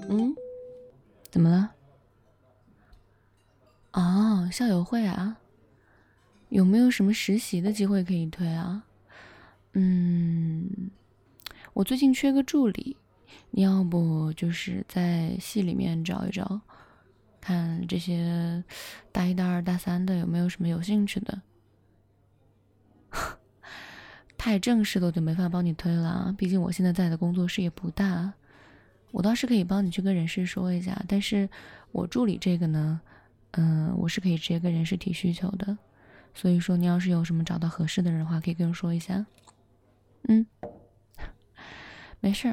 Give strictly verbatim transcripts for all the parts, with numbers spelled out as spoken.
嗯，怎么了？哦，校友会啊，有没有什么实习的机会可以推啊？嗯，我最近缺个助理，你要不就是在系里面找一找，看这些大一、大二、大三的有没有什么有兴趣的。太正式的我就没法帮你推了，毕竟我现在在的工作室也不大。我倒是可以帮你去跟人事说一下，但是我助理这个呢，嗯，我是可以直接跟人事提需求的。所以说，你要是有什么找到合适的人的话，可以跟我说一下。嗯，没事儿。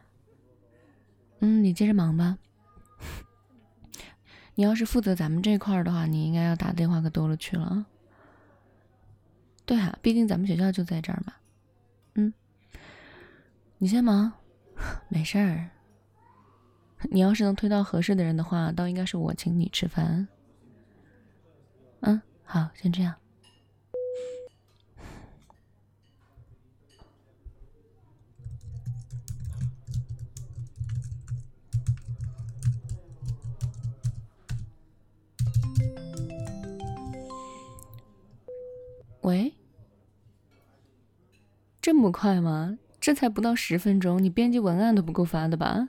嗯，你接着忙吧。你要是负责咱们这块的话，你应该要打电话可多了去了。对啊，毕竟咱们学校就在这儿嘛。嗯，你先忙，没事儿。你要是能推到合适的人的话，倒应该是我请你吃饭。嗯，好，先这样。喂，这么快吗？这才不到十分钟，你编辑文案都不够发的吧？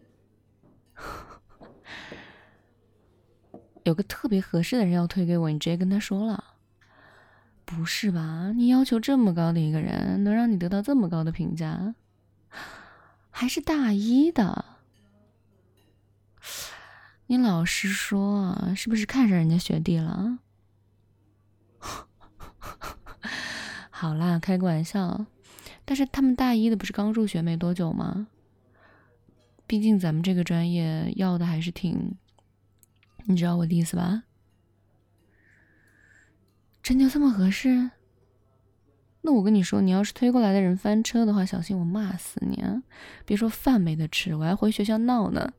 有个特别合适的人要推给我，你直接跟他说了。不是吧？你要求这么高的一个人，能让你得到这么高的评价，还是大一的？你老实说啊，是不是看上人家学弟了？好啦，开个玩笑。但是他们大一的不是刚入学没多久吗？毕竟咱们这个专业要的还是挺，你知道我的意思吧？真就这么合适？那我跟你说，你要是推过来的人翻车的话，小心我骂死你啊！别说饭没得吃，我还回学校闹呢。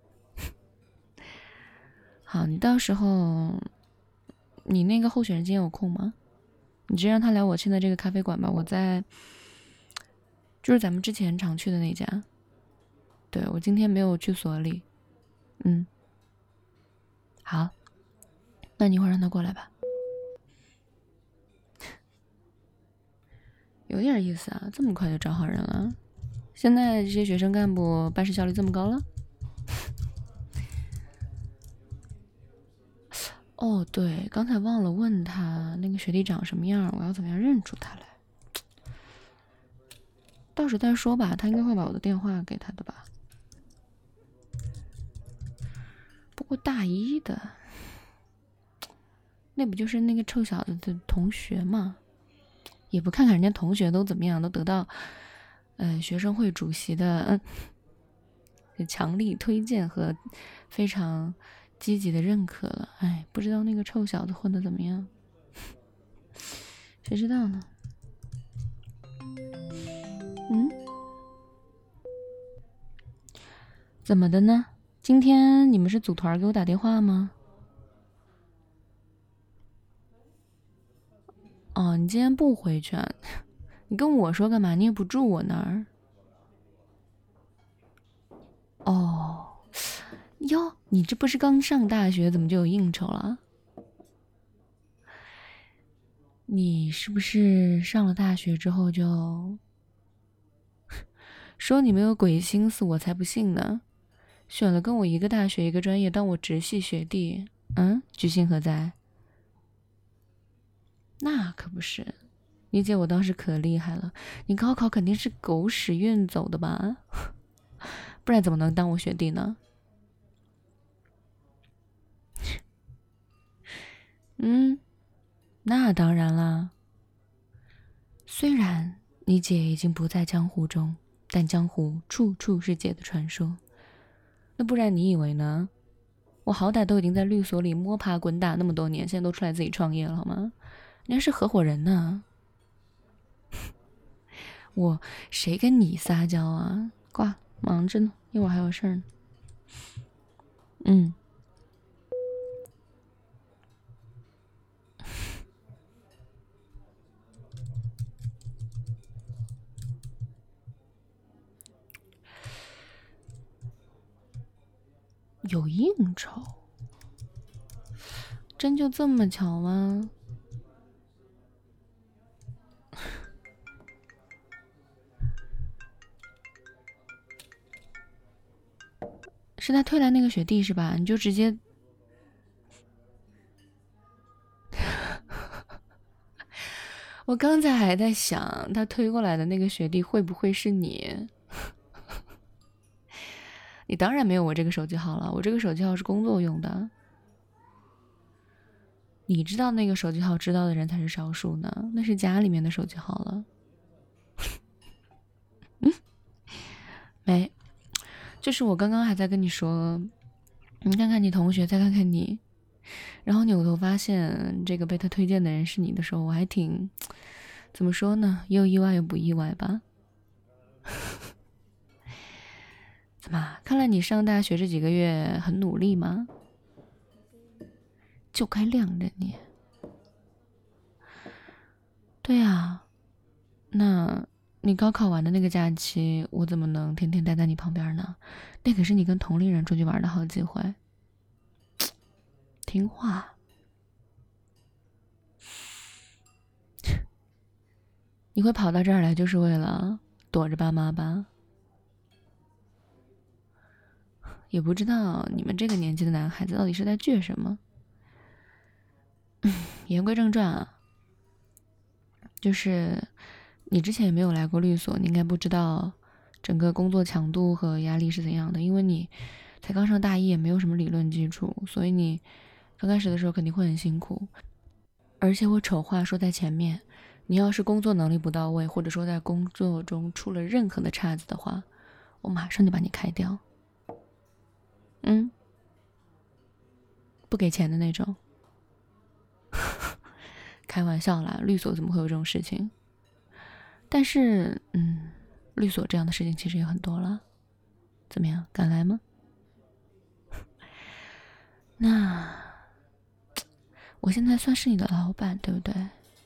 好，你到时候，你那个候选人今天有空吗？你直接让他来我现在这个咖啡馆吧，我在，就是咱们之前常去的那家。对，我今天没有去所里。嗯，好，那你一会儿让他过来吧。有点意思啊，这么快就找好人了。现在这些学生干部办事效率这么高了？哦，对，刚才忘了问他那个学弟长什么样，我要怎么样认出他来？到时再说吧，他应该会把我的电话给他的吧。不过大一的，那不就是那个臭小子的同学吗？也不看看人家同学都怎么样，都得到呃学生会主席的嗯强力推荐和非常积极的认可了。哎，不知道那个臭小子混得怎么样？谁知道呢？嗯，怎么的呢？今天你们是组团给我打电话吗？哦，你今天不回去啊？你跟我说干嘛？你也不住我那儿。哦，哟，你这不是刚上大学，怎么就有应酬了？你是不是上了大学之后就说你没有鬼心思？我才不信呢！选了跟我一个大学一个专业当我直系学弟，嗯，居心何在？那可不是，你姐我当时可厉害了，你高考肯定是狗屎运走的吧？不然怎么能当我学弟呢？嗯，那当然啦。虽然你姐已经不在江湖中，但江湖处处是姐的传说。那不然你以为呢？我好歹都已经在律所里摸爬滚打那么多年，现在都出来自己创业了，好吗？人家是合伙人呢。我谁跟你撒娇啊？挂，忙着呢，一会儿还有事儿呢。嗯。 有应酬？真就这么巧吗？是他推来那个学弟是吧？你就直接我刚才还在想，他推过来的那个学弟会不会是你？你当然没有我这个手机号了，我这个手机号是工作用的。你知道那个手机号知道的人才是少数呢，那是家里面的手机号了。嗯，没，就是我刚刚还在跟你说，你看看你同学，再看看你，然后扭头发现这个被他推荐的人是你的时候，我还挺，怎么说呢，又意外又不意外吧。怎么，看来你上大学这几个月很努力吗？就该晾着你。对啊，那你高考完的那个假期，我怎么能天天待在你旁边呢？那可是你跟同龄人出去玩的好机会。听话。你会跑到这儿来就是为了躲着爸妈吧？也不知道你们这个年纪的男孩子到底是在倔什么。言归正传啊，就是你之前也没有来过律所，你应该不知道整个工作强度和压力是怎样的，因为你才刚上大一，也没有什么理论基础，所以你刚开始的时候肯定会很辛苦。而且我丑话说在前面，你要是工作能力不到位，或者说在工作中出了任何的岔子的话，我马上就把你开掉。嗯，不给钱的那种。开玩笑啦，律所怎么会有这种事情？但是，嗯，律所这样的事情其实也很多了。怎么样，敢来吗？那我现在算是你的老板，对不对？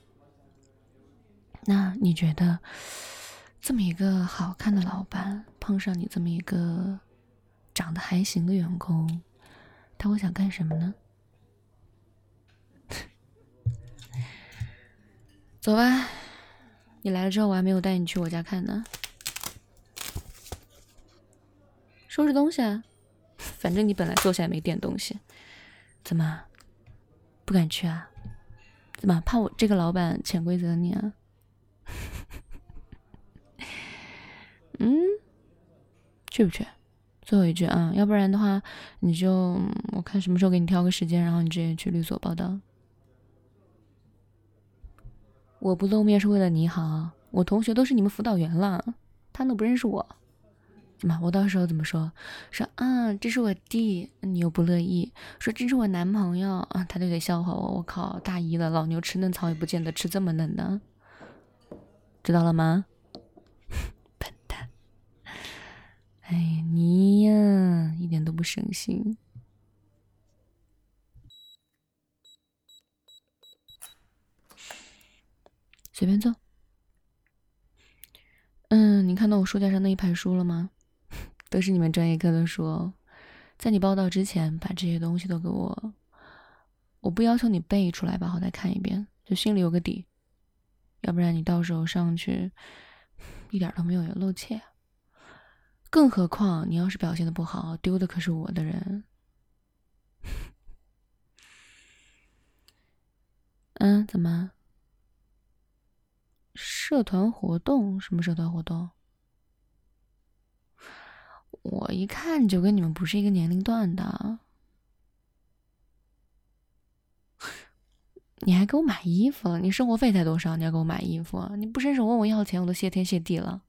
那你觉得，这么一个好看的老板碰上你这么一个长得还行的员工，他会想干什么呢？走吧，你来了之后我还没有带你去我家看呢。收拾东西啊，反正你本来坐下也没垫东西。怎么不敢去啊？怎么怕我这个老板潜规则你啊？嗯，去不去？最后一句啊，要不然的话，你就我看什么时候给你挑个时间，然后你直接去律所报道。我不露面是为了你好，我同学都是你们辅导员了，他都不认识我。怎么？我到时候怎么说？说啊，这是我弟，你又不乐意；说这是我男朋友啊，他就得笑话我。我靠，大一了，老牛吃嫩草也不见得吃这么嫩的，知道了吗？笨蛋！哎呀，你呀，一点都不省心。随便坐。嗯，你看到我书架上那一排书了吗？都是你们专业课的书哦。在你报道之前，把这些东西都给我。我不要求你背出来吧，好再看一遍，就心里有个底。要不然你到时候上去一点都没有露怯。更何况你要是表现的不好，丢的可是我的人。嗯，怎么？社团活动？什么社团活动？我一看就跟你们不是一个年龄段的。你还给我买衣服了？你生活费才多少？你要给我买衣服？你不伸手问我要钱，我都谢天谢地了。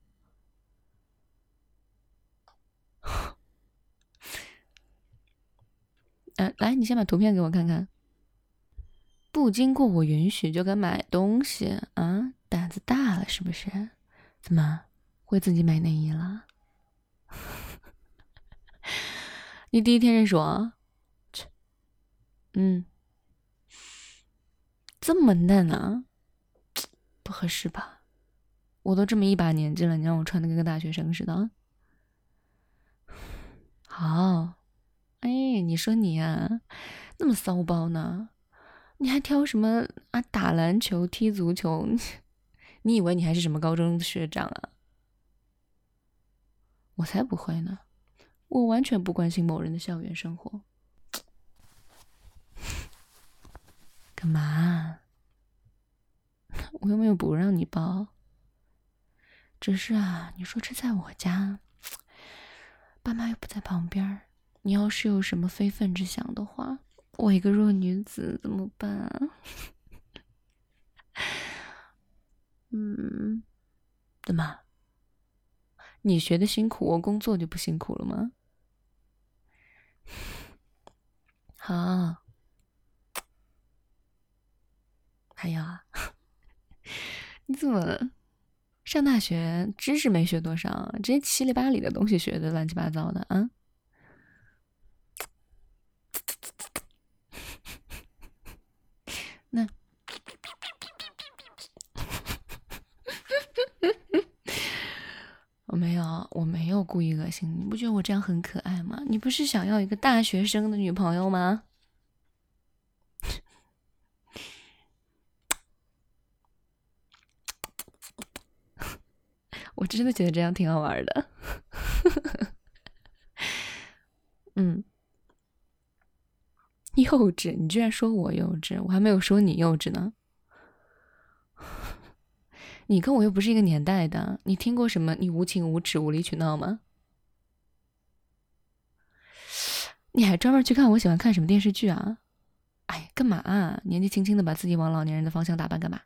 呃，来，你先把图片给我看看。不经过我允许就敢买东西啊？胆子大了是不是？怎么会自己买内衣了？你第一天认识我？嗯，这么嫩啊？不合适吧？我都这么一把年纪了，你让我穿的跟个大学生似的。好，哎， 你说你啊，那么骚包呢？你还挑什么啊？打篮球、踢足球？你以为你还是什么高中学长啊？我才不会呢，我完全不关心某人的校园生活。干嘛？我又没有不让你抱，只是啊，你说这在我家，爸妈又不在旁边，你要是有什么非分之想的话，我一个弱女子怎么办啊？嗯，怎么？你学的辛苦，我工作就不辛苦了吗？好，还有啊，你怎么上大学知识没学多少，这些七里八里的东西学的乱七八糟的啊？那我没有，我没有故意恶心你，你不觉得我这样很可爱吗？你不是想要一个大学生的女朋友吗？我真的觉得这样挺好玩的。嗯，幼稚，你居然说我幼稚，我还没有说你幼稚呢。你跟我又不是一个年代的，你听过什么你无情无耻无理取闹吗？你还专门去看我喜欢看什么电视剧啊？哎，干嘛啊？年纪轻轻的把自己往老年人的方向打扮干嘛？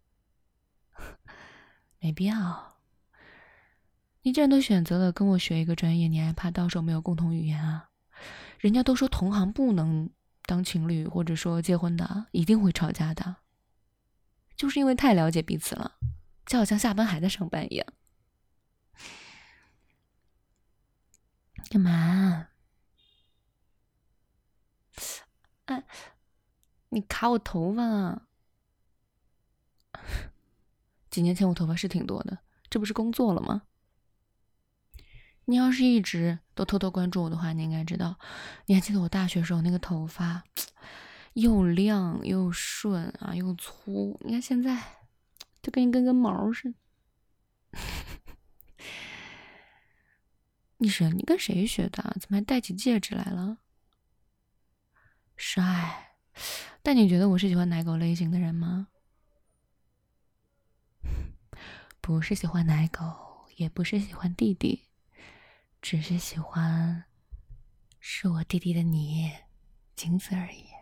没必要。你既然都选择了跟我学一个专业，你还怕到时候没有共同语言啊？人家都说同行不能当情侣或者说结婚的，一定会吵架的，就是因为太了解彼此了，就好像下班还在上班一样。干嘛？哎，你卡我头发啊！几年前我头发是挺多的，这不是工作了吗？你要是一直都偷偷关注我的话，你应该知道，你还记得我大学时候那个头发又亮又顺啊又粗，你看现在就跟一根根毛似的。你是你跟谁学的？怎么还戴起戒指来了？帅，但你觉得我是喜欢奶狗类型的人吗？不是喜欢奶狗，也不是喜欢弟弟，只是喜欢是我弟弟的你，仅此而已。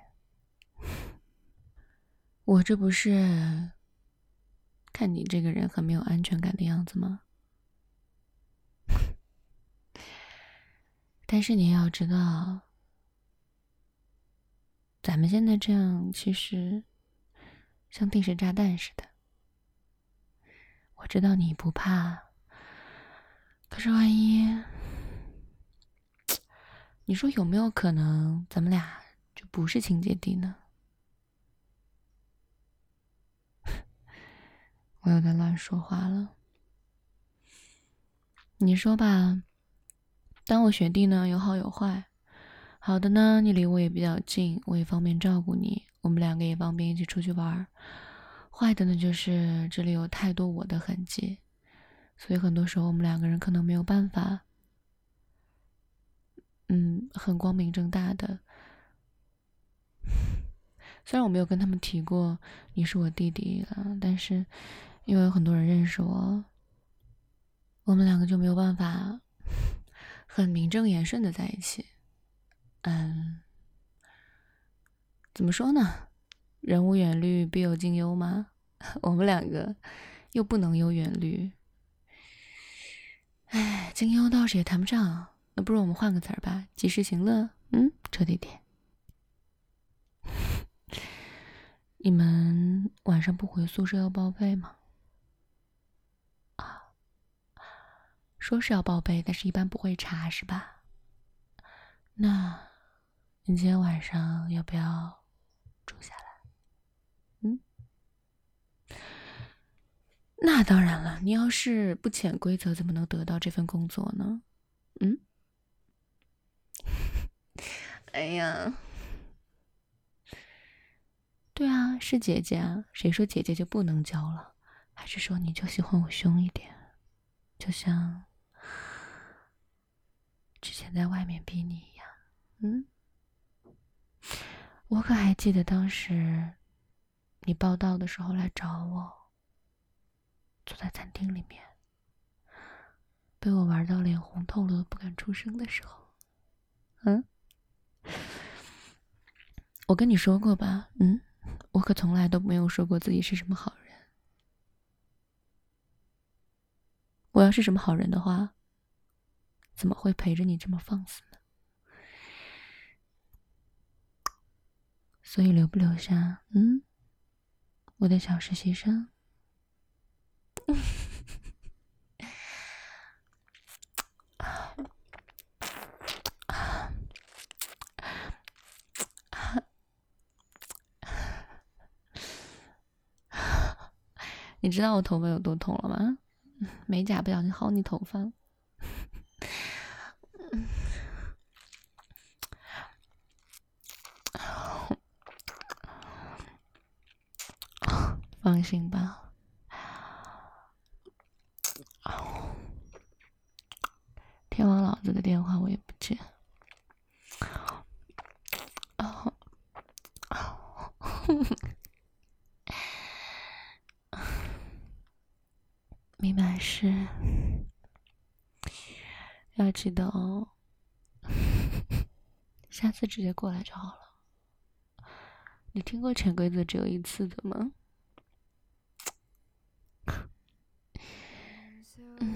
我这不是看你这个人很没有安全感的样子吗？但是你也要知道，咱们现在这样其实像定时炸弹似的。我知道你不怕，可是万一，你说有没有可能咱们俩就不是亲姐弟呢？我又在乱说话了。你说吧，当我学弟呢有好有坏，好的呢，你离我也比较近，我也方便照顾你，我们两个也方便一起出去玩。坏的呢，就是这里有太多我的痕迹，所以很多时候我们两个人可能没有办法，嗯，很光明正大的。虽然我没有跟他们提过你是我弟弟了，但是因为有很多人认识我，我们两个就没有办法很名正言顺的在一起。嗯，怎么说呢？人无远虑，必有近忧嘛。我们两个又不能有远虑，哎，近忧倒是也谈不上。那不如我们换个词儿吧，及时行乐。嗯，彻底点。你们晚上不回宿舍要报备吗？啊，说是要报备，但是一般不会查，是吧？那你今天晚上要不要住下来？嗯，那当然了，你要是不潜规则，怎么能得到这份工作呢？嗯， 哎呀，对啊，是姐姐啊，谁说姐姐就不能教了？还是说你就喜欢我凶一点？就像之前在外面逼你一样。嗯，我可还记得当时你报到的时候来找我，坐在餐厅里面，被我玩到脸红透了不敢出声的时候。嗯，我跟你说过吧？嗯，我可从来都没有说过自己是什么好人。我要是什么好人的话，怎么会陪着你这么放肆呢？所以留不留下，嗯，我的小实习生。你知道我头发有多痛了吗？美甲不小心薅你头发。放心吧，天王老子的电话我也不接。明白是要记得哦，下次直接过来就好了。你听过潜规则只有一次的吗？嗯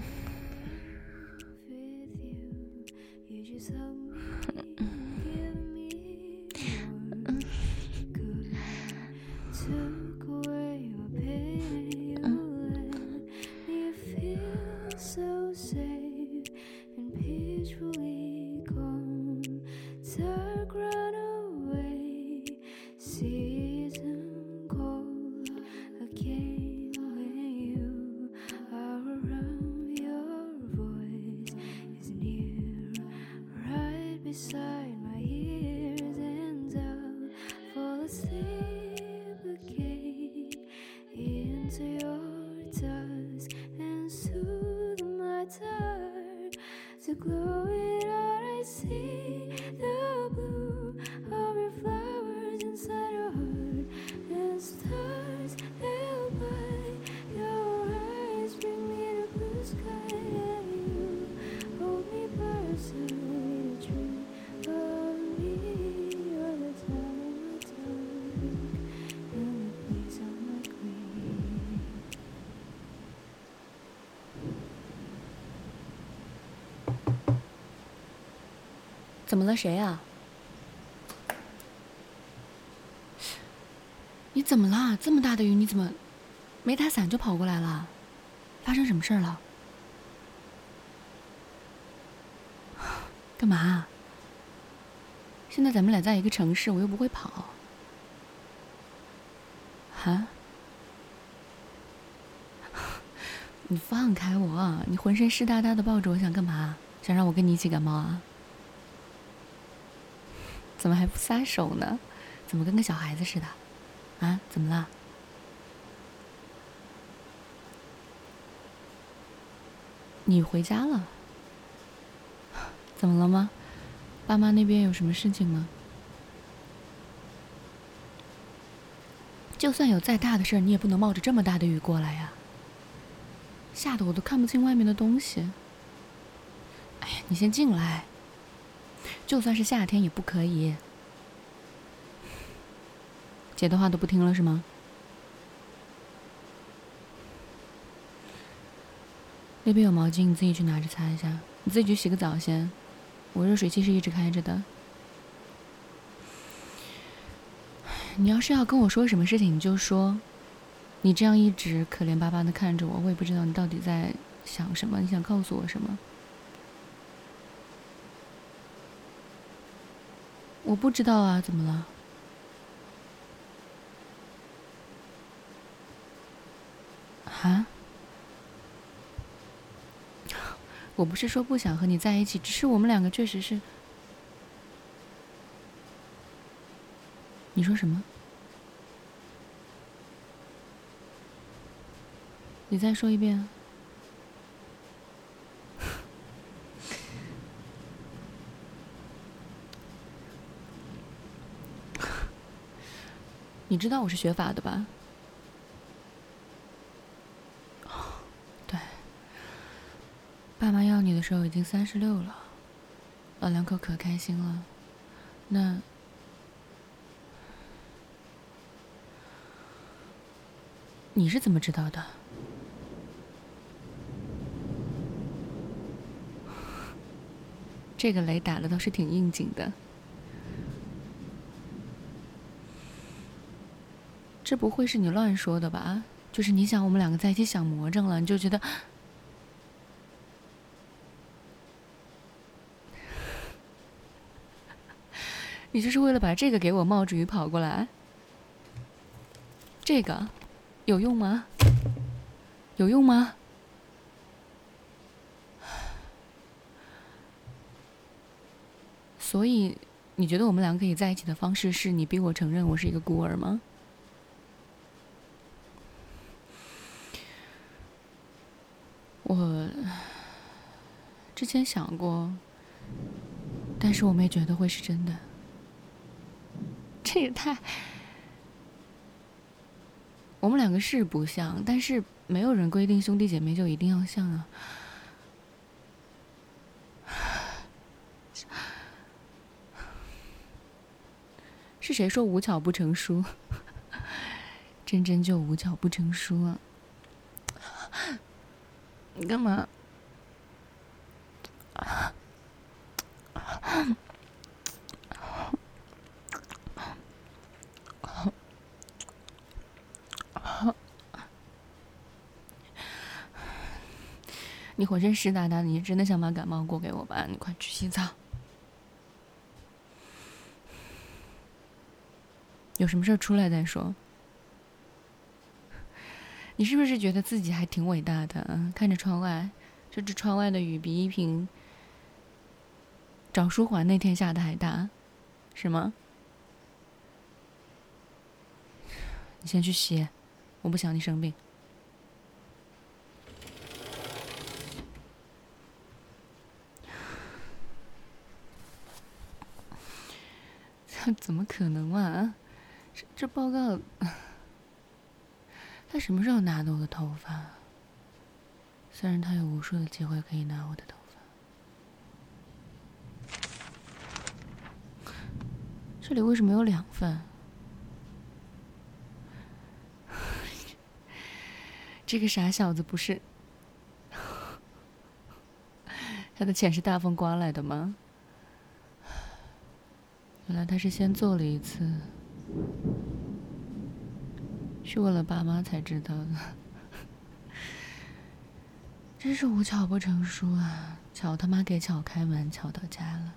怎么了？谁啊？你怎么啦？这么大的雨，你怎么没打伞就跑过来了？发生什么事儿了？干嘛？现在咱们俩在一个城市，我又不会跑。啊？你放开我！你浑身湿哒哒的抱着我，想干嘛？想让我跟你一起感冒啊？怎么还不撒手呢？怎么跟个小孩子似的？啊？怎么了？你回家了？怎么了吗？爸妈那边有什么事情吗？就算有再大的事儿，你也不能冒着这么大的雨过来呀！吓得我都看不清外面的东西。哎呀，你先进来。就算是夏天也不可以。姐的话都不听了是吗？那边有毛巾，你自己去拿着擦一下。你自己去洗个澡先，我热水器是一直开着的。你要是要跟我说什么事情，你就说。你这样一直可怜巴巴的看着我，我也不知道你到底在想什么，你想告诉我什么？我不知道啊，怎么了？啊？我不是说不想和你在一起，只是我们两个确实是…… 你说什么？你再说一遍。你知道我是学法的吧？对，爸妈要你的时候已经三十六了，老两口可开心了。那你是怎么知道的？这个雷打的倒是挺应景的。这不会是你乱说的吧？就是你想我们两个在一起想魔怔了，你就觉得你就是为了把这个给我冒着雨跑过来。这个有用吗？有用吗？所以你觉得我们两个可以在一起的方式是你逼我承认我是一个孤儿吗？我之前想过，但是我没觉得会是真的。这也太……我们两个是不像，但是没有人规定兄弟姐妹就一定要像啊。是谁说无巧不成书？真真就无巧不成书啊！你干嘛？你浑身湿哒哒的，你真的想把感冒过给我吧？你快去洗澡。有什么事儿出来再说。你是不是觉得自己还挺伟大的啊？看着窗外，这这窗外的雨比一瓶找舒缓那天下的还大，是吗？你先去洗，我不想你生病。怎么可能嘛？这这报告，他什么时候拿的我的头发？虽然他有无数的机会可以拿我的头发，这里为什么有两份？这个傻小子不是他的钱是大风刮来的吗？原来他是先做了一次，去问了爸妈才知道的。真是无巧不成书啊！巧他妈给巧开门，巧到家了。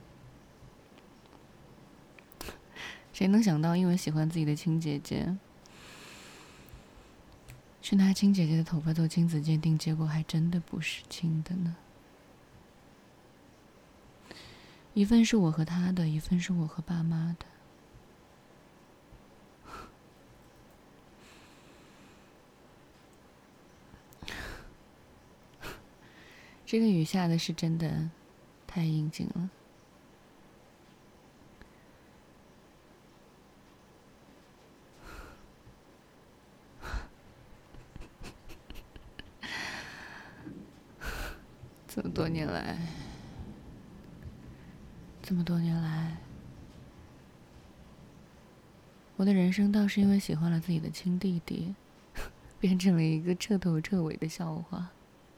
谁能想到，因为喜欢自己的亲姐姐，去拿亲姐姐的头发做亲子鉴定，结果还真的不是亲的呢。一份是我和他的，一份是我和爸妈的。这个雨下的是真的太应景了。这么多年来，这么多年来，我的人生倒是因为喜欢了自己的亲弟弟，变成了一个彻头彻尾的笑话。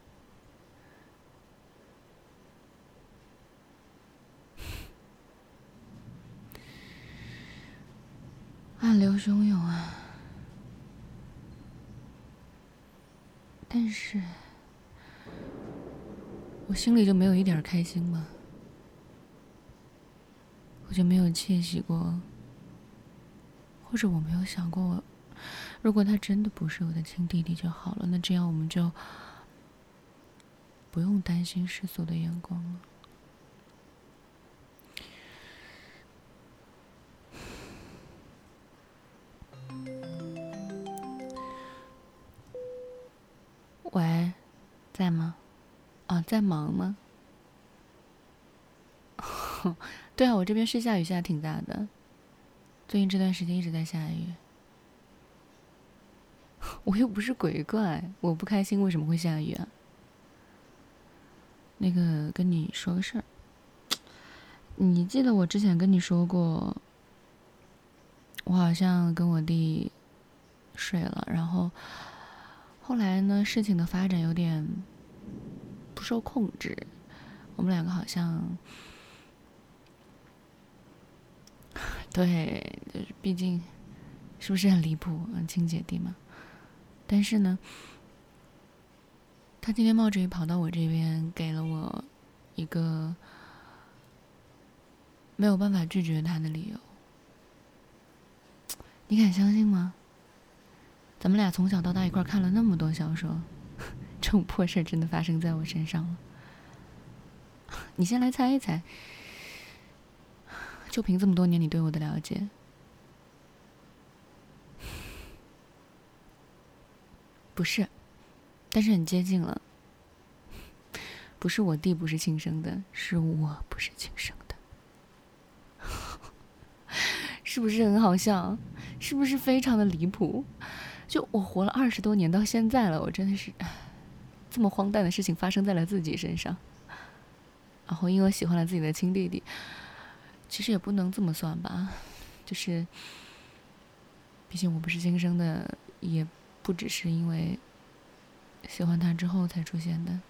暗流汹涌啊！但是，我心里就没有一点开心吗？我就没有窃喜过，或者我没有想过我，如果他真的不是我的亲弟弟就好了，那这样我们就不用担心世俗的眼光了。 在吗？啊，在忙吗？对啊，我这边是下雨，下挺大的。最近这段时间一直在下雨。我又不是鬼怪，我不开心为什么会下雨啊？那个跟你说个事儿，你记得我之前跟你说过，我好像跟我弟睡了，然后后来呢，事情的发展有点不受控制，我们两个好像，对，就是毕竟是不是很离谱？嗯，亲姐弟嘛。但是呢，他今天冒着雨跑到我这边，给了我一个没有办法拒绝他的理由。你敢相信吗？咱们俩从小到大一块看了那么多小说，这种破事真的发生在我身上了。你先来猜一猜，就凭这么多年你对我的了解，不是，但是很接近了。不是我弟不是亲生的，是我不是亲生的。是不是很好笑？是不是非常的离谱？就我活了二十多年到现在了，我真的是这么荒诞的事情发生在了自己身上，然后因为喜欢了自己的亲弟弟，其实也不能这么算吧，就是毕竟我不是亲生的，也不只是因为喜欢他之后才出现的。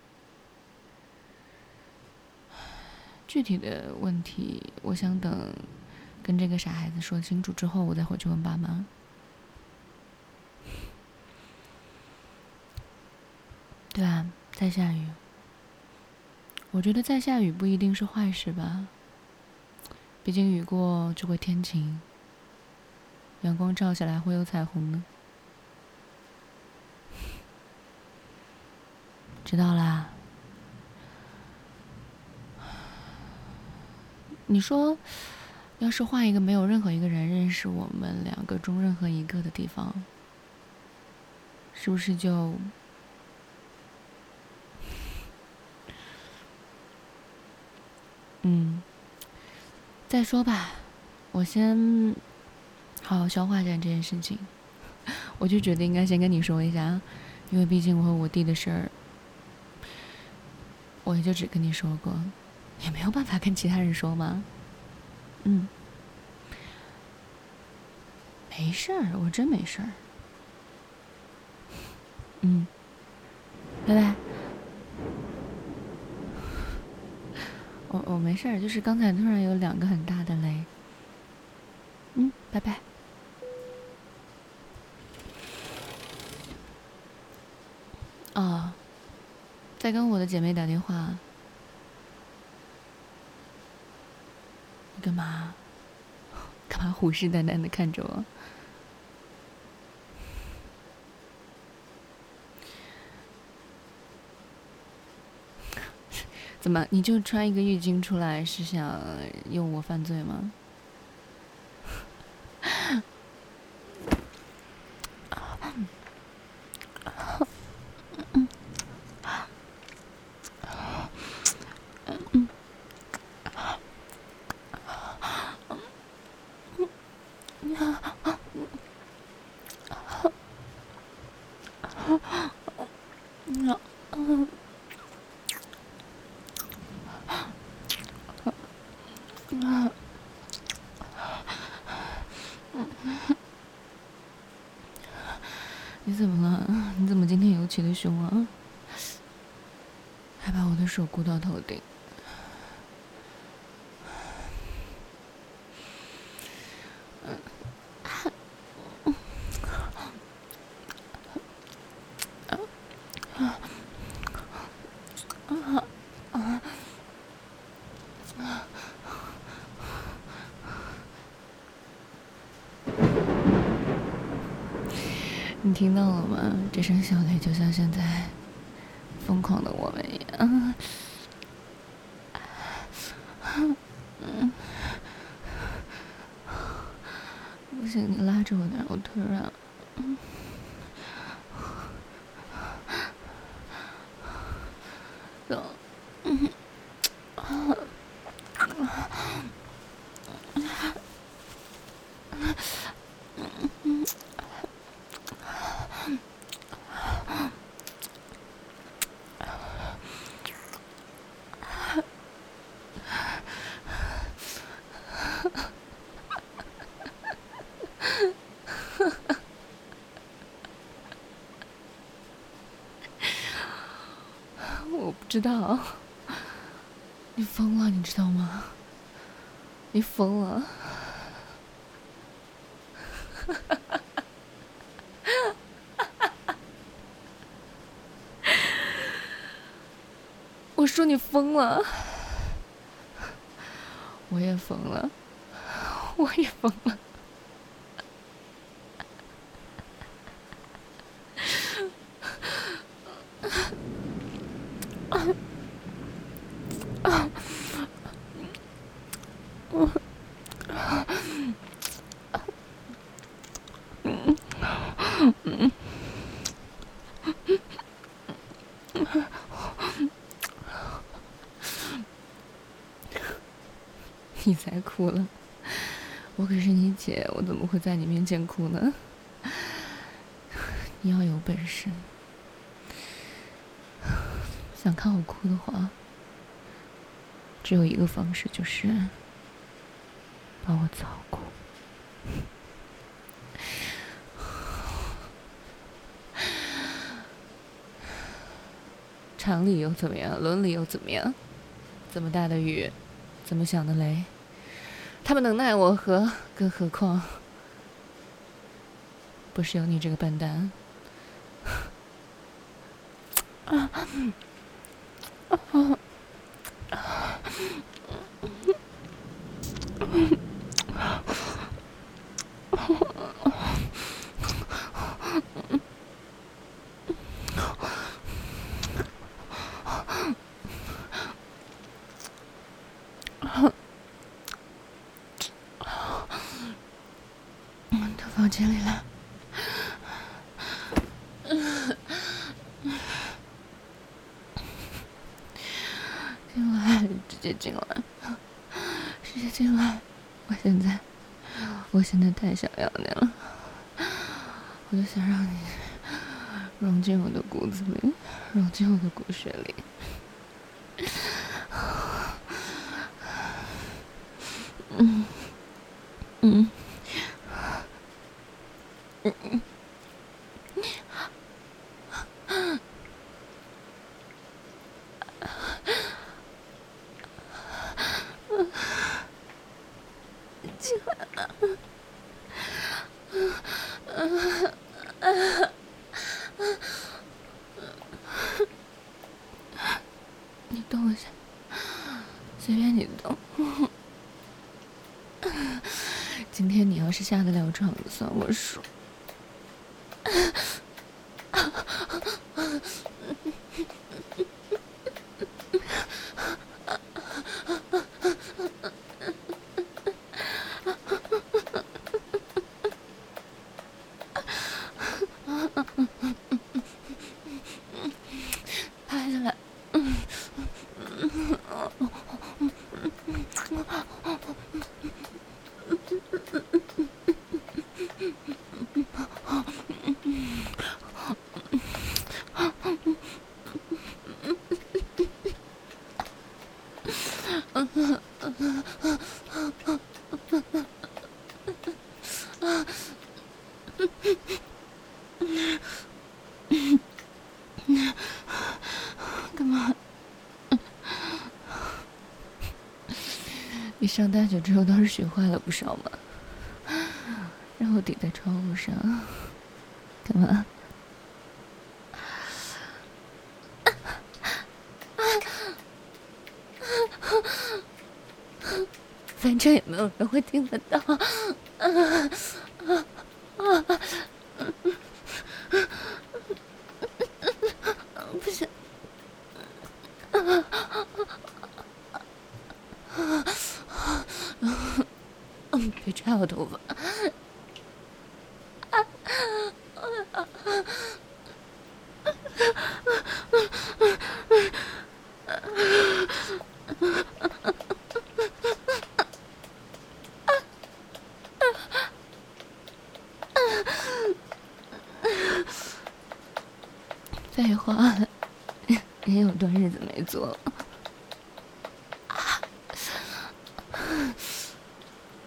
具体的问题，我想等跟这个傻孩子说清楚之后，我再回去问爸妈。对啊，在下雨。我觉得在下雨不一定是坏事吧，毕竟雨过就会天晴，阳光照下来会有彩虹呢。知道啦。你说，要是换一个没有任何一个人认识我们两个中任何一个的地方，是不是就……嗯，再说吧，我先好好消化一下这件事情。我就觉得应该先跟你说一下，因为毕竟我和我弟的事儿，我也就只跟你说过，也没有办法跟其他人说嘛。嗯，没事儿，我真没事儿。嗯，拜拜。我我没事儿，就是刚才突然有两个很大的雷。嗯，拜拜。哦，在跟我的姐妹打电话。你干嘛？干嘛虎视眈眈的看着我？怎么？你就穿一个浴巾出来，是想用我犯罪吗？你怎么了？你怎么今天尤其的凶啊？还把我的手箍到头顶。你听到了吗？这声小雷就像现在疯狂的我们一样。不行，你拉着我点，我腿软。 我不知道，你疯了，你知道吗？你疯了。我说你疯了，我也疯了，我也疯了。你才哭了，我可是你姐，我怎么会在你面前哭呢？你要有本事，想看我哭的话，只有一个方式，就是把我操哭。常理又怎么样？伦理又怎么样？这么大的雨，怎么想的雷？他们能奈我何？更何况，不是有你这个笨蛋。啊啊啊！到房间里来。进来，直接进来，直接进来。我现在，我现在太想要你了，我就想让你融进我的骨子里，融进我的骨血里。嗯嗯嗯嗯。进来。你动一下，随便你动。今天你要是下得了床，算我数。拍下来。干嘛？你上大学之后倒是学坏了不少嘛，让我抵在窗户上，干嘛？反正也没有人会听得到。不行。别抓我头发。废话，也有段日子没做了。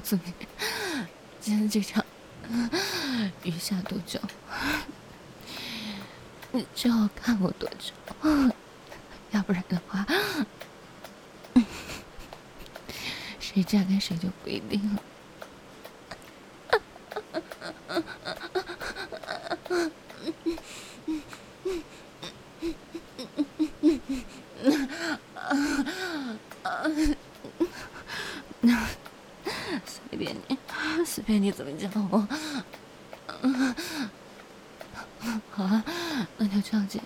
诉你，今天这场雨下多久，你就要看我多久，要不然的话，谁嫁给谁就不一定了。随便你，随便你怎么叫我。好啊，那就这样子。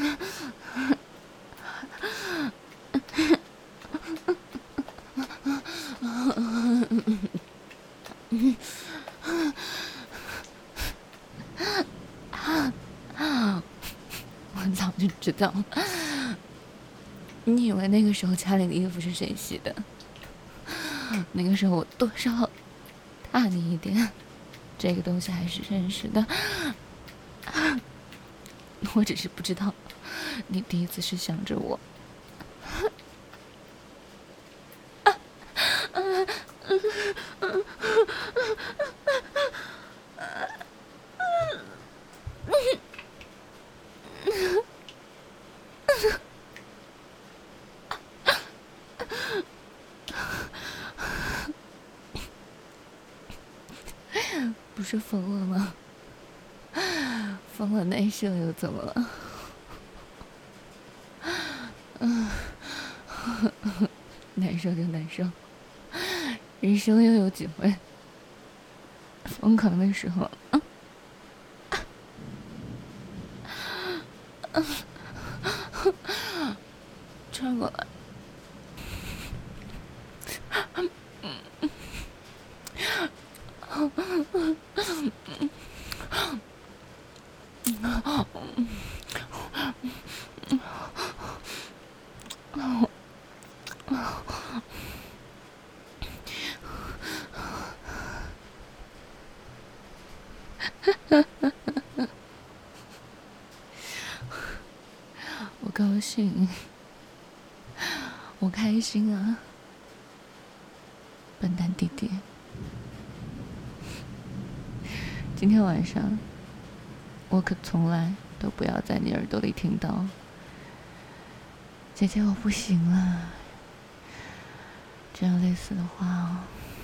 我早就知道了。你以为那个时候家里的衣服是谁洗的？那个时候我多少大你一点，这个东西还是认识的。我只是不知道，你第一次是想着我。不是疯了吗？疯了内射又怎么了？嗯，难受就难受，人生又有几回疯狂的时候？啊啊、转过来。我高兴，我开心啊，笨蛋弟弟。今天晚上，我可从来都不要在你耳朵里听到“姐姐我不行了”这样类似的话哦。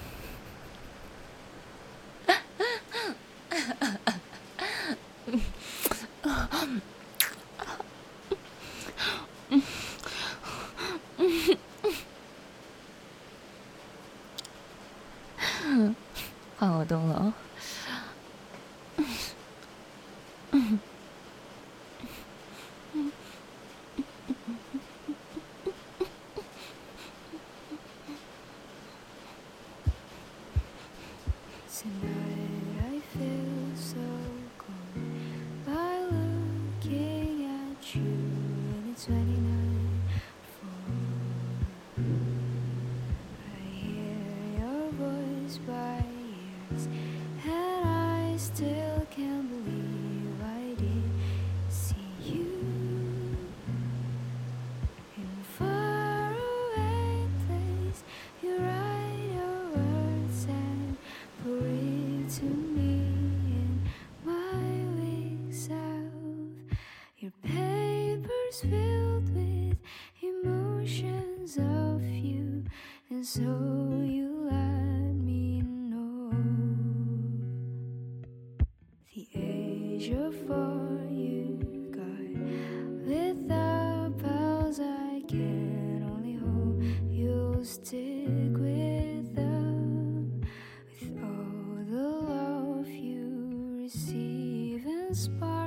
换我动了哦。 Tonight I feel so cold by looking at you in the twenty-nine four. I hear your voice by ears, and I still can't believe I did see you in a faraway place. You write your words and pour it to me in my weak self. Your paper's filled with emotions of you, and so you let me know. The age of four you got with the pals, I can only hope you'll stick with them. With all the love you receive and spark